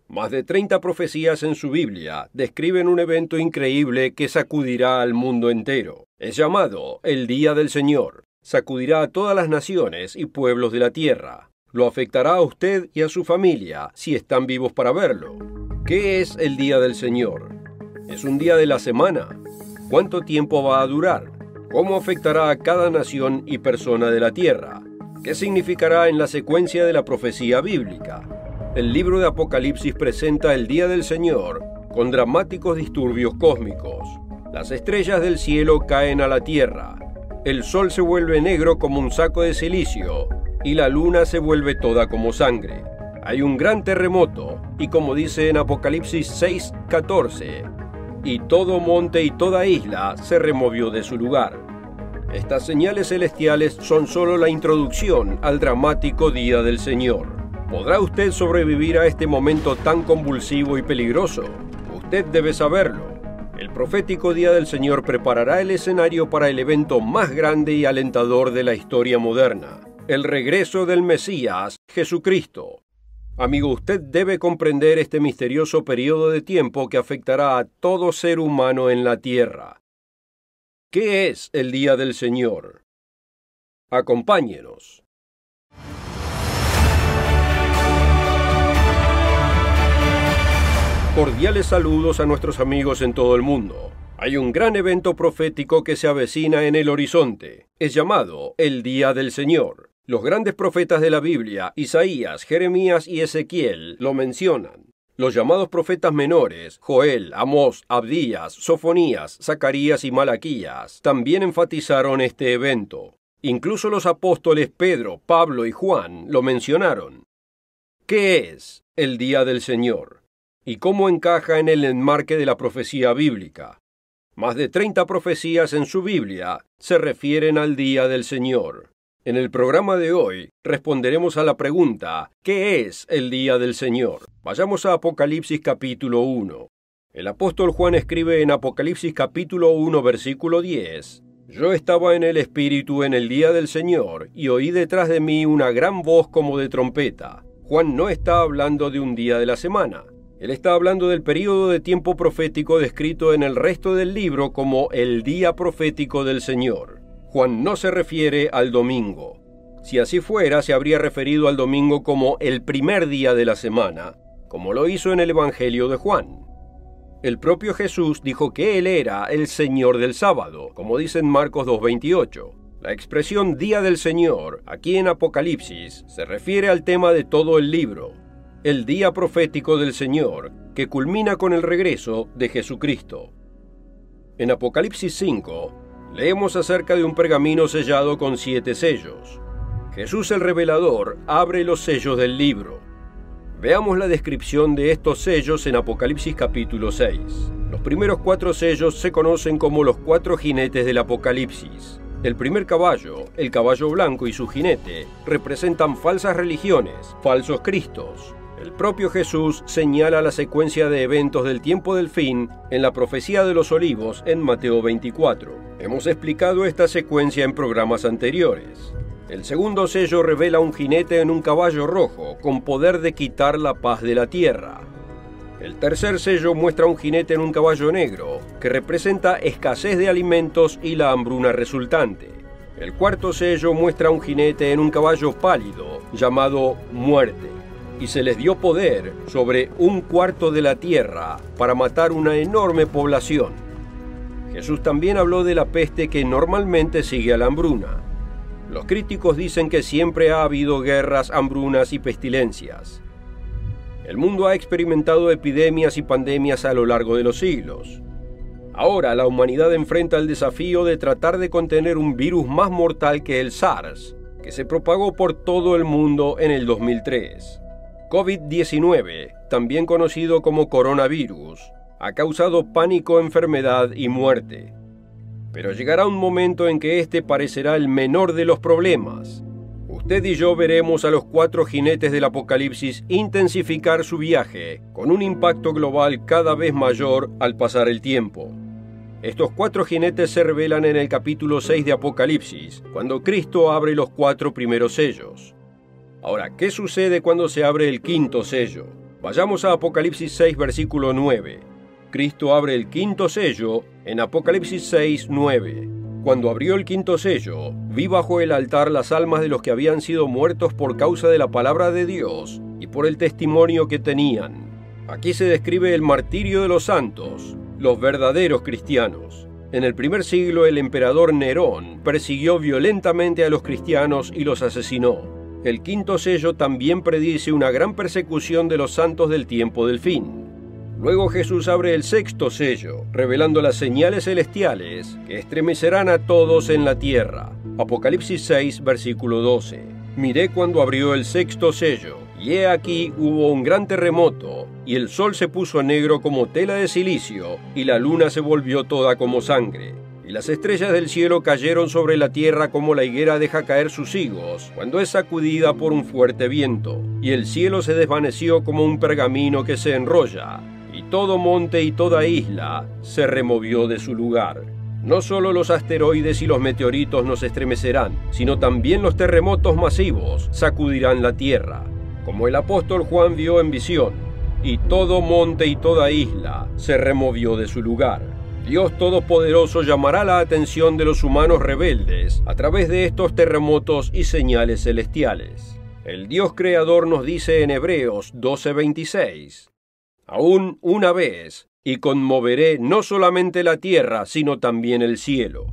Más de 30 profecías en su Biblia describen un evento increíble que sacudirá al mundo entero. Es llamado el Día del Señor. Sacudirá a todas las naciones y pueblos de la tierra. Lo afectará a usted y a su familia si están vivos para verlo. ¿Qué es el Día del Señor? ¿Es un día de la semana? ¿Cuánto tiempo va a durar? ¿Cómo afectará a cada nación y persona de la tierra? ¿Qué significará en la secuencia de la profecía bíblica? El libro de Apocalipsis presenta el Día del Señor con dramáticos disturbios cósmicos. Las estrellas del cielo caen a la tierra. El sol se vuelve negro como un saco de silicio y la luna se vuelve toda como sangre. Hay un gran terremoto y, como dice en Apocalipsis 6:14, y todo monte y toda isla se removió de su lugar. Estas señales celestiales son solo la introducción al dramático Día del Señor. ¿Podrá usted sobrevivir a este momento tan convulsivo y peligroso? Usted debe saberlo. El profético Día del Señor preparará el escenario para el evento más grande y alentador de la historia moderna, el regreso del Mesías, Jesucristo. Amigo, usted debe comprender este misterioso periodo de tiempo que afectará a todo ser humano en la tierra. ¿Qué es el Día del Señor? Acompáñenos. Cordiales saludos a nuestros amigos en todo el mundo. Hay un gran evento profético que se avecina en el horizonte. Es llamado el Día del Señor. Los grandes profetas de la Biblia, Isaías, Jeremías y Ezequiel, lo mencionan. Los llamados profetas menores, Joel, Amós, Abdías, Sofonías, Zacarías y Malaquías, también enfatizaron este evento. Incluso los apóstoles Pedro, Pablo y Juan lo mencionaron. ¿Qué es el Día del Señor? ¿Y cómo encaja en el enmarque de la profecía bíblica? Más de 30 profecías en su Biblia se refieren al Día del Señor. En el programa de hoy responderemos a la pregunta, ¿qué es el Día del Señor? Vayamos a Apocalipsis capítulo 1. El apóstol Juan escribe en Apocalipsis capítulo 1 versículo 10, «Yo estaba en el Espíritu en el Día del Señor y oí detrás de mí una gran voz como de trompeta». Juan no está hablando de un día de la semana. Él está hablando del período de tiempo profético descrito en el resto del libro como el día profético del Señor. Juan no se refiere al domingo. Si así fuera, se habría referido al domingo como el primer día de la semana, como lo hizo en el Evangelio de Juan. El propio Jesús dijo que Él era el Señor del sábado, como dice en Marcos 2:28. La expresión Día del Señor, aquí en Apocalipsis, se refiere al tema de todo el libro. El día profético del Señor, que culmina con el regreso de Jesucristo. En Apocalipsis 5, leemos acerca de un pergamino sellado con 7 sellos. Jesús el revelador abre los sellos del libro. Veamos la descripción de estos sellos en Apocalipsis capítulo 6. Los primeros 4 sellos se conocen como los 4 jinetes del Apocalipsis. El primer caballo, el caballo blanco y su jinete, representan falsas religiones, falsos cristos. El propio Jesús señala la secuencia de eventos del tiempo del fin en la profecía de los olivos en Mateo 24. Hemos explicado esta secuencia en programas anteriores. El segundo sello revela un jinete en un caballo rojo con poder de quitar la paz de la tierra. El tercer sello muestra un jinete en un caballo negro que representa escasez de alimentos y la hambruna resultante. El cuarto sello muestra un jinete en un caballo pálido llamado muerte. Y se les dio poder sobre 1/4 de la tierra para matar una enorme población. Jesús también habló de la peste que normalmente sigue a la hambruna. Los críticos dicen que siempre ha habido guerras, hambrunas y pestilencias. El mundo ha experimentado epidemias y pandemias a lo largo de los siglos. Ahora la humanidad enfrenta el desafío de tratar de contener un virus más mortal que el SARS, que se propagó por todo el mundo en el 2003. COVID-19, también conocido como coronavirus, ha causado pánico, enfermedad y muerte. Pero llegará un momento en que este parecerá el menor de los problemas. Usted y yo veremos a los 4 jinetes del Apocalipsis intensificar su viaje, con un impacto global cada vez mayor al pasar el tiempo. Estos 4 jinetes se revelan en el capítulo 6 de Apocalipsis, cuando Cristo abre los 4 primeros sellos. Ahora, ¿qué sucede cuando se abre el 5.º sello? Vayamos a Apocalipsis 6, versículo 9. Cristo abre el quinto sello en Apocalipsis 6, 9. Cuando abrió el quinto sello, vi bajo el altar las almas de los que habían sido muertos por causa de la palabra de Dios y por el testimonio que tenían. Aquí se describe el martirio de los santos, los verdaderos cristianos. En el primer siglo, el emperador Nerón persiguió violentamente a los cristianos y los asesinó. El quinto sello también predice una gran persecución de los santos del tiempo del fin. Luego Jesús abre el sexto sello, revelando las señales celestiales que estremecerán a todos en la tierra. Apocalipsis 6, versículo 12. Miré cuando abrió el sexto sello, y he aquí hubo un gran terremoto, y el sol se puso negro como tela de silicio, y la luna se volvió toda como sangre. Y las estrellas del cielo cayeron sobre la tierra como la higuera deja caer sus higos cuando es sacudida por un fuerte viento. Y el cielo se desvaneció como un pergamino que se enrolla, y todo monte y toda isla se removió de su lugar. No solo los asteroides y los meteoritos nos estremecerán, sino también los terremotos masivos sacudirán la tierra, como el apóstol Juan vio en visión, y todo monte y toda isla se removió de su lugar. Dios Todopoderoso llamará la atención de los humanos rebeldes a través de estos terremotos y señales celestiales. El Dios Creador nos dice en Hebreos 12:26, «Aún una vez, y conmoveré no solamente la tierra, sino también el cielo».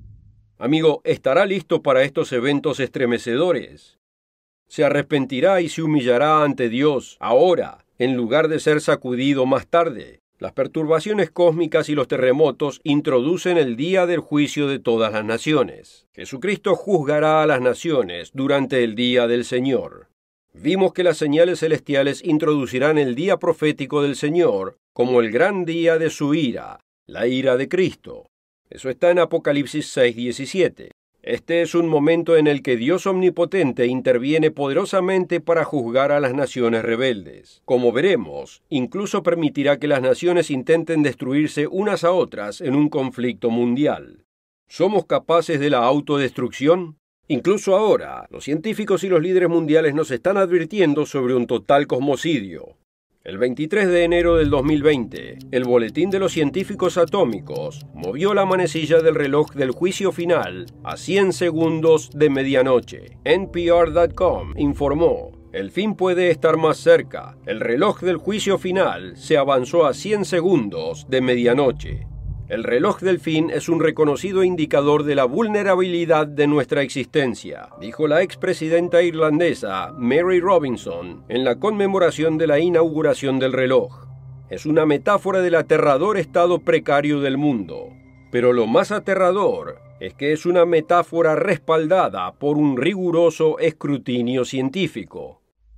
Amigo, ¿estará listo para estos eventos estremecedores? ¿Se arrepentirá y se humillará ante Dios ahora, en lugar de ser sacudido más tarde? Las perturbaciones cósmicas y los terremotos introducen el día del juicio de todas las naciones. Jesucristo juzgará a las naciones durante el día del Señor. Vimos que las señales celestiales introducirán el día profético del Señor como el gran día de su ira, la ira de Cristo. Eso está en Apocalipsis 6:17. Este es un momento en el que Dios omnipotente interviene poderosamente para juzgar a las naciones rebeldes. Como veremos, incluso permitirá que las naciones intenten destruirse unas a otras en un conflicto mundial. ¿Somos capaces de la autodestrucción? Incluso ahora, los científicos y los líderes mundiales nos están advirtiendo sobre un total cosmocidio. El 23 de enero del 2020, el Boletín de los Científicos Atómicos movió la manecilla del reloj del juicio final a 100 segundos de medianoche. NPR.com informó, el fin puede estar más cerca. El reloj del juicio final se avanzó a 100 segundos de medianoche. El reloj del fin es un reconocido indicador de la vulnerabilidad de nuestra existencia, dijo la expresidenta irlandesa Mary Robinson en la conmemoración de la inauguración del reloj. Es una metáfora del aterrador estado precario del mundo. Pero lo más aterrador es que es una metáfora respaldada por un riguroso escrutinio científico.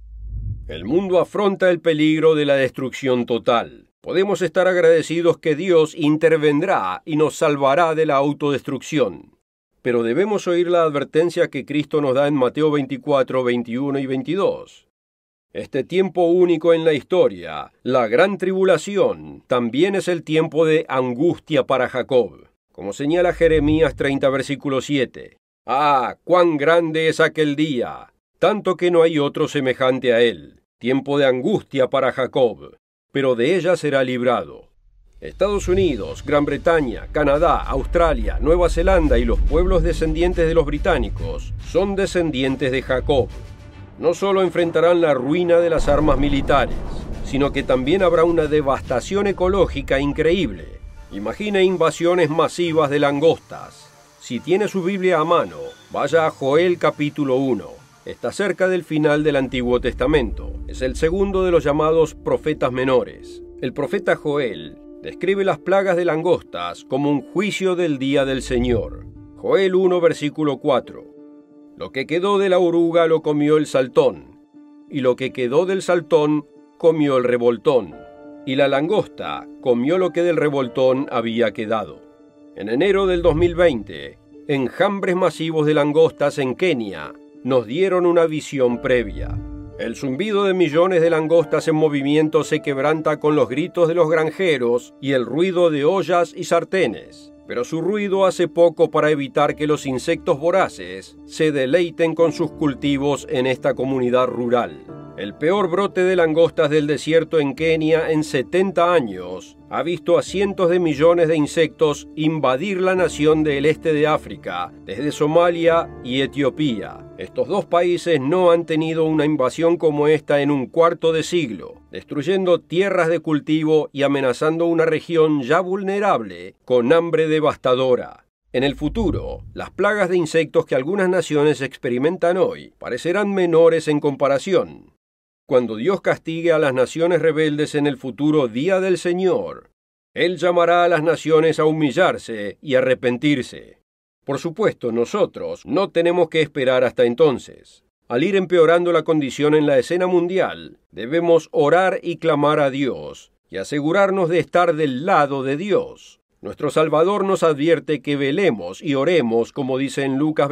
El mundo afronta el peligro de la destrucción total. Podemos estar agradecidos que Dios intervendrá y nos salvará de la autodestrucción. Pero debemos oír la advertencia que Cristo nos da en Mateo 24, 21 y 22. Este tiempo único en la historia, la gran tribulación, también es el tiempo de angustia para Jacob. Como señala Jeremías 30, versículo 7. ¡Ah, cuán grande es aquel día! Tanto que no hay otro semejante a él. Tiempo de angustia para Jacob, pero de ella será librado. Estados Unidos, Gran Bretaña, Canadá, Australia, Nueva Zelanda y los pueblos descendientes de los británicos son descendientes de Jacob. No solo enfrentarán la ruina de las armas militares, sino que también habrá una devastación ecológica increíble. Imagine invasiones masivas de langostas. Si tiene su Biblia a mano, vaya a Joel capítulo 1. Está cerca del final del Antiguo Testamento. Es el segundo de los llamados profetas menores. El profeta Joel describe las plagas de langostas como un juicio del día del Señor. Joel 1, versículo 4. Lo que quedó de la oruga lo comió el saltón, y lo que quedó del saltón comió el revoltón, y la langosta comió lo que del revoltón había quedado. En enero del 2020, enjambres masivos de langostas en Kenia nos dieron una visión previa. El zumbido de millones de langostas en movimiento se quebranta con los gritos de los granjeros y el ruido de ollas y sartenes, pero su ruido hace poco para evitar que los insectos voraces se deleiten con sus cultivos en esta comunidad rural. El peor brote de langostas del desierto en Kenia en 70 años ha visto a cientos de millones de insectos invadir la nación del este de África, desde Somalia y Etiopía. Estos dos países no han tenido una invasión como esta en un cuarto de siglo, destruyendo tierras de cultivo y amenazando una región ya vulnerable con hambre devastadora. En el futuro, las plagas de insectos que algunas naciones experimentan hoy parecerán menores en comparación. Cuando Dios castigue a las naciones rebeldes en el futuro día del Señor, Él llamará a las naciones a humillarse y arrepentirse. Por supuesto, nosotros no tenemos que esperar hasta entonces. Al ir empeorando la condición en la escena mundial, debemos orar y clamar a Dios y asegurarnos de estar del lado de Dios. Nuestro Salvador nos advierte que velemos y oremos, como dice en Lucas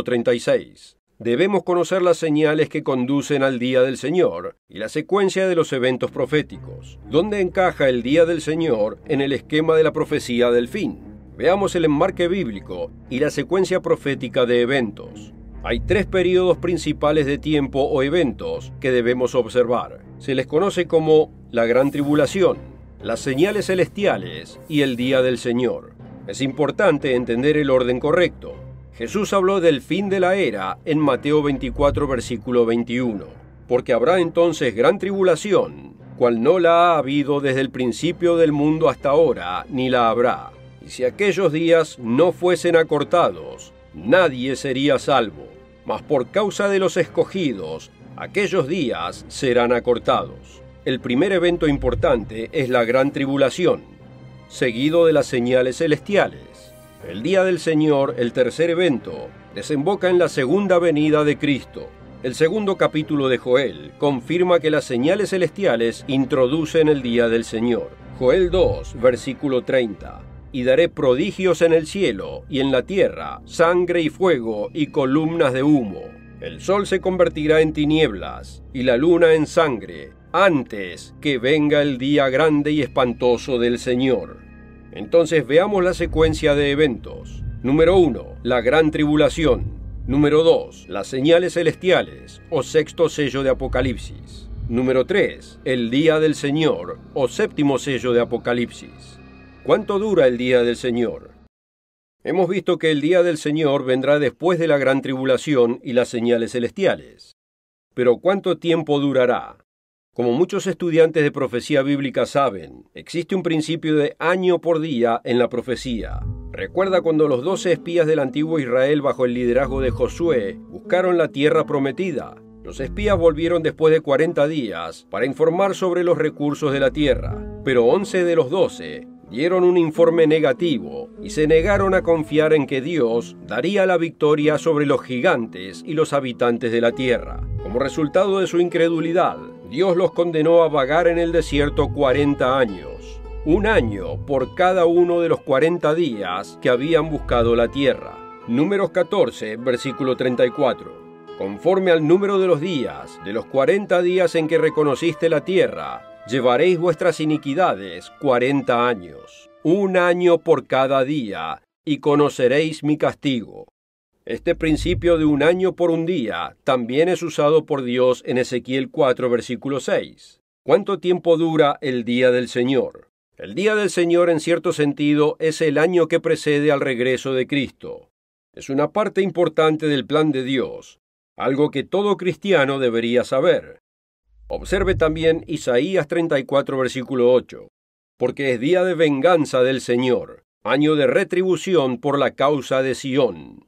21:36. Debemos conocer las señales que conducen al día del Señor y la secuencia de los eventos proféticos. ¿Dónde encaja el día del Señor en el esquema de la profecía del fin? Veamos el enmarque bíblico y la secuencia profética de eventos. Hay 3 períodos principales de tiempo o eventos que debemos observar. Se les conoce como la Gran Tribulación, las señales celestiales y el día del Señor. Es importante entender el orden correcto. Jesús habló del fin de la era en Mateo 24, versículo 21, porque habrá entonces gran tribulación, cual no la ha habido desde el principio del mundo hasta ahora, ni la habrá. Y si aquellos días no fuesen acortados, nadie sería salvo, mas por causa de los escogidos, aquellos días serán acortados. El primer evento importante es la gran tribulación, seguido de las señales celestiales. El día del Señor, el tercer evento, desemboca en la segunda venida de Cristo. El segundo capítulo de Joel confirma que las señales celestiales introducen el día del Señor. Joel 2, versículo 30. Y daré prodigios en el cielo y en la tierra, sangre y fuego y columnas de humo. El sol se convertirá en tinieblas y la luna en sangre, antes que venga el día grande y espantoso del Señor. Entonces veamos la secuencia de eventos. Número 1, la gran tribulación. Número 2, las señales celestiales, o sexto sello de Apocalipsis. Número 3, el día del Señor, o séptimo sello de Apocalipsis. ¿Cuánto dura el día del Señor? Hemos visto que el día del Señor vendrá después de la gran tribulación y las señales celestiales. Pero ¿cuánto tiempo durará? Como muchos estudiantes de profecía bíblica saben, existe un principio de año por día en la profecía. Recuerda cuando los 12 espías del antiguo Israel bajo el liderazgo de Josué buscaron la tierra prometida. Los espías volvieron después de 40 días para informar sobre los recursos de la tierra, pero 11 de los 12 dieron un informe negativo y se negaron a confiar en que Dios daría la victoria sobre los gigantes y los habitantes de la tierra. Como resultado de su incredulidad, Dios los condenó a vagar en el desierto 40 años, un año por cada uno de los 40 días que habían buscado la tierra. Números 14, versículo 34. Conforme al número de los días, de los 40 días en que reconociste la tierra, llevaréis vuestras iniquidades 40 años, un año por cada día, y conoceréis mi castigo. Este principio de un año por un día también es usado por Dios en Ezequiel 4, versículo 6. ¿Cuánto tiempo dura el día del Señor? El día del Señor, en cierto sentido, es el año que precede al regreso de Cristo. Es una parte importante del plan de Dios, algo que todo cristiano debería saber. Observe también Isaías 34, versículo 8. Porque es día de venganza del Señor, año de retribución por la causa de Sión.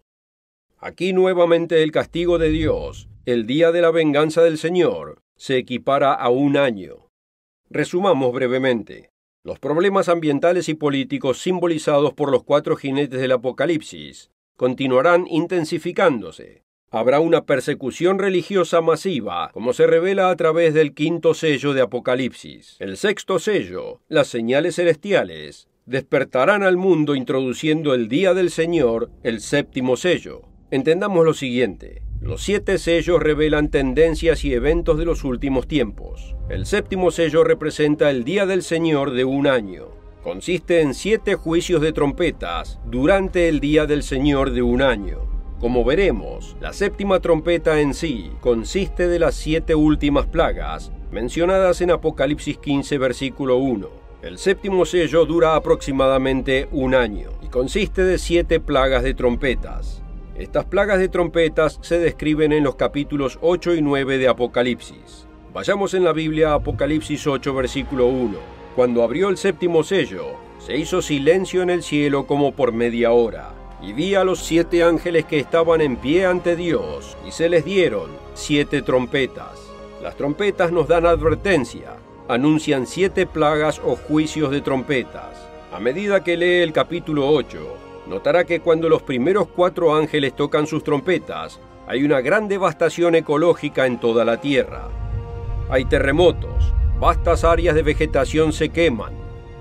Aquí nuevamente el castigo de Dios, el día de la venganza del Señor, se equipara a un año. Resumamos brevemente. Los problemas ambientales y políticos simbolizados por los 4 jinetes del Apocalipsis continuarán intensificándose. Habrá una persecución religiosa masiva, como se revela a través del 5º sello de Apocalipsis. El 6º sello, las señales celestiales, despertarán al mundo introduciendo el día del Señor, el 7º sello. Entendamos lo siguiente. Los 7 sellos revelan tendencias y eventos de los últimos tiempos. El 7º sello representa el día del Señor de un año. Consiste en 7 juicios de trompetas durante el día del Señor de un año. Como veremos, la séptima trompeta en sí consiste de las 7 últimas plagas mencionadas en Apocalipsis 15, versículo 1. El séptimo sello dura aproximadamente un año y consiste de 7 plagas de trompetas. Estas plagas de trompetas se describen en los capítulos 8 y 9 de Apocalipsis. Vayamos en la Biblia a Apocalipsis 8, versículo 1. Cuando abrió el séptimo sello, se hizo silencio en el cielo como por media hora, y vi a los 7 ángeles que estaban en pie ante Dios, y se les dieron 7 trompetas. Las trompetas nos dan advertencia, anuncian 7 plagas o juicios de trompetas. A medida que lee el capítulo 8, notará que cuando los primeros 4 ángeles tocan sus trompetas, hay una gran devastación ecológica en toda la tierra. Hay terremotos, vastas áreas de vegetación se queman,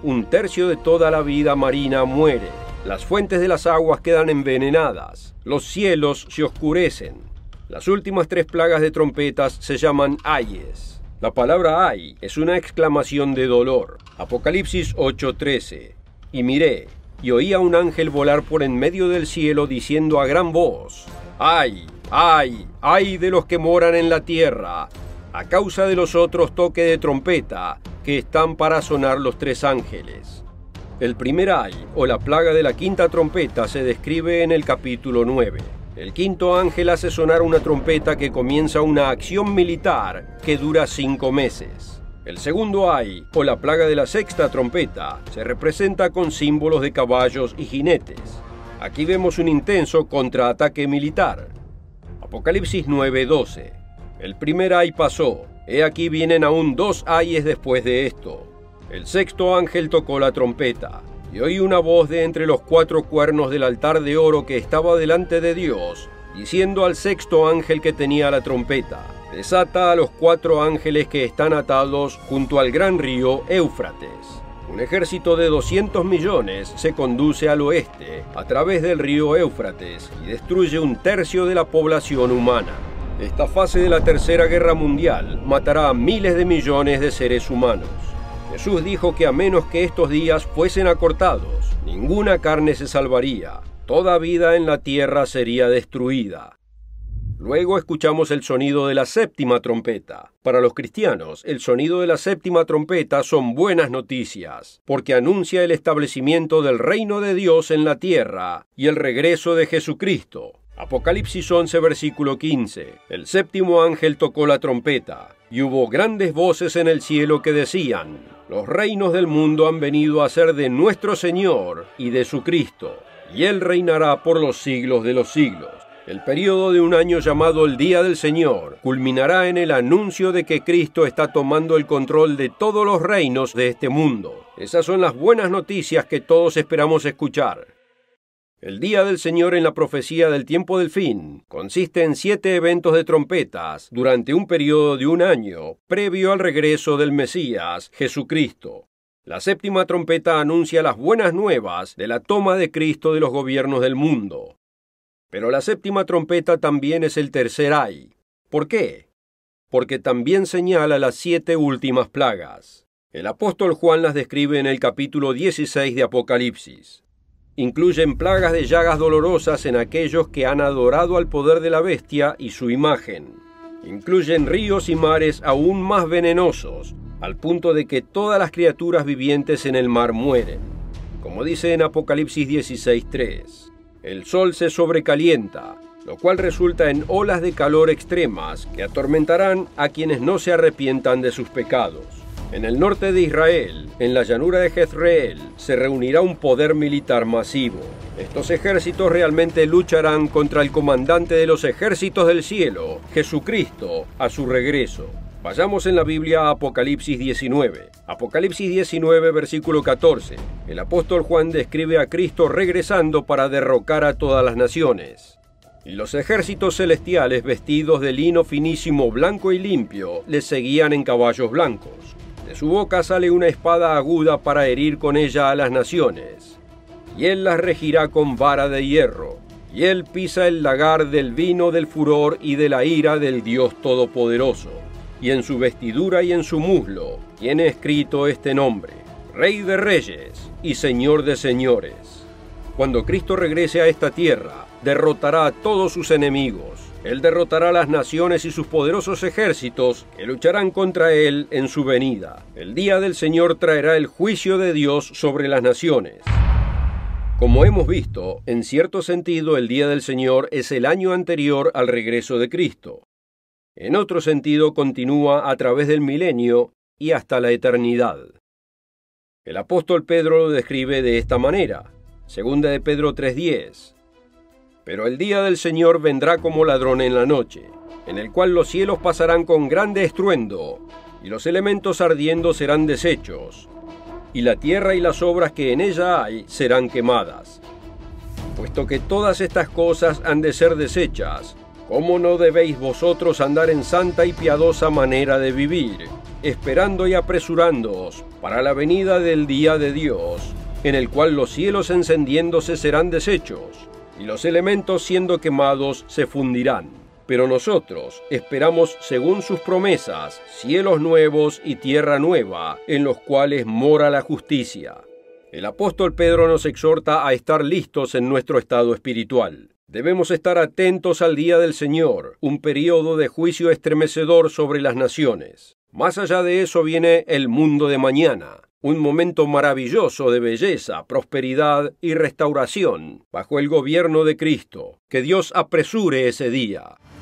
1/3 de toda la vida marina muere, las fuentes de las aguas quedan envenenadas, los cielos se oscurecen. Las últimas 3 plagas de trompetas se llaman ayes. La palabra ay es una exclamación de dolor. Apocalipsis 8:13. Y miré, y oí a un ángel volar por en medio del cielo diciendo a gran voz: ¡Ay, ay, ay de los que moran en la tierra! A causa de los otros toques de trompeta que están para sonar los 3 ángeles. El primer ay, o la plaga de la quinta trompeta, se describe en el capítulo 9. El quinto ángel hace sonar una trompeta que comienza una acción militar que dura 5 meses. El segundo ay, o la plaga de la sexta trompeta, se representa con símbolos de caballos y jinetes. Aquí vemos un intenso contraataque militar. Apocalipsis 9:12. El primer ay pasó, he aquí vienen aún 2 ayes después de esto. El sexto ángel tocó la trompeta, y oí una voz de entre los 4 cuernos del altar de oro que estaba delante de Dios, diciendo al sexto ángel que tenía la trompeta: desata a los 4 ángeles que están atados junto al gran río Éufrates. Un ejército de 200 millones se conduce al oeste a través del río Éufrates y destruye 1/3 de la población humana. Esta fase de la Tercera Guerra Mundial matará a miles de millones de seres humanos. Jesús dijo que a menos que estos días fuesen acortados, ninguna carne se salvaría, toda vida en la tierra sería destruida. Luego escuchamos el sonido de la séptima trompeta. Para los cristianos, el sonido de la séptima trompeta son buenas noticias, porque anuncia el establecimiento del reino de Dios en la tierra y el regreso de Jesucristo. Apocalipsis 11, versículo 15. El séptimo ángel tocó la trompeta, y hubo grandes voces en el cielo que decían: los reinos del mundo han venido a ser de nuestro Señor y de su Cristo, y Él reinará por los siglos de los siglos. El período de un año llamado el Día del Señor culminará en el anuncio de que Cristo está tomando el control de todos los reinos de este mundo. Esas son las buenas noticias que todos esperamos escuchar. El Día del Señor en la profecía del tiempo del fin consiste en 7 eventos de trompetas durante un periodo de un año previo al regreso del Mesías, Jesucristo. La séptima trompeta anuncia las buenas nuevas de la toma de Cristo de los gobiernos del mundo. Pero la séptima trompeta también es el tercer ay. ¿Por qué? Porque también señala las 7 últimas plagas. El apóstol Juan las describe en el capítulo 16 de Apocalipsis. Incluyen plagas de llagas dolorosas en aquellos que han adorado al poder de la bestia y su imagen. Incluyen ríos y mares aún más venenosos, al punto de que todas las criaturas vivientes en el mar mueren. Como dice en Apocalipsis 16:3, el sol se sobrecalienta, lo cual resulta en olas de calor extremas que atormentarán a quienes no se arrepientan de sus pecados. En el norte de Israel, en la llanura de Jezreel, se reunirá un poder militar masivo. Estos ejércitos realmente lucharán contra el comandante de los ejércitos del cielo, Jesucristo, a su regreso. Vayamos en la Biblia a Apocalipsis 19. Apocalipsis 19, versículo 14. El apóstol Juan describe a Cristo regresando para derrocar a todas las naciones. Y los ejércitos celestiales, vestidos de lino finísimo, blanco y limpio, le seguían en caballos blancos. De su boca sale una espada aguda para herir con ella a las naciones. Y él las regirá con vara de hierro. Y él pisa el lagar del vino del furor y de la ira del Dios Todopoderoso. Y en su vestidura y en su muslo tiene escrito este nombre: Rey de Reyes y Señor de Señores. Cuando Cristo regrese a esta tierra, derrotará a todos sus enemigos. Él derrotará a las naciones y sus poderosos ejércitos que lucharán contra él en su venida. El día del Señor traerá el juicio de Dios sobre las naciones. Como hemos visto, en cierto sentido el día del Señor es el año anterior al regreso de Cristo. En otro sentido continúa a través del milenio y hasta la eternidad. El apóstol Pedro lo describe de esta manera, 2 de Pedro 3:10. Pero el día del Señor vendrá como ladrón en la noche, en el cual los cielos pasarán con grande estruendo, y los elementos ardiendo serán deshechos, y la tierra y las obras que en ella hay serán quemadas. Puesto que todas estas cosas han de ser deshechas, ¿cómo no debéis vosotros andar en santa y piadosa manera de vivir, esperando y apresurándoos para la venida del día de Dios, en el cual los cielos encendiéndose serán deshechos, y los elementos siendo quemados se fundirán? Pero nosotros esperamos, según sus promesas, cielos nuevos y tierra nueva, en los cuales mora la justicia. El apóstol Pedro nos exhorta a estar listos en nuestro estado espiritual. Debemos estar atentos al día del Señor, un período de juicio estremecedor sobre las naciones. Más allá de eso viene el mundo de mañana, un momento maravilloso de belleza, prosperidad y restauración bajo el gobierno de Cristo. Que Dios apresure ese día.